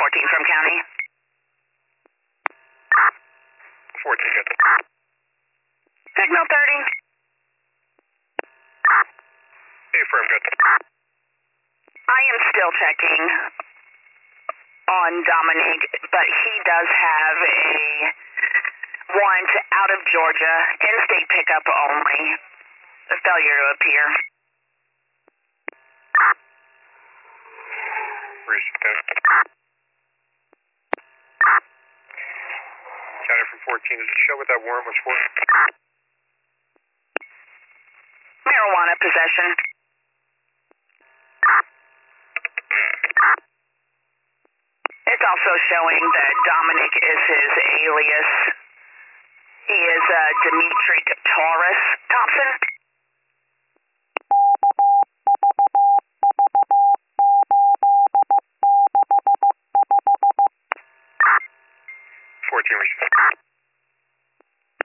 14 from county. 14, good. Signal 30. Affirm, good. I am still checking on Dominic, but he does have a warrant out of Georgia, in-state pickup only. A failure to appear. County from 14, does it show what that warrant was for? Marijuana possession. It's also showing that Dominic is his alias. He is Dimitri Taurus Thompson. Fourteen,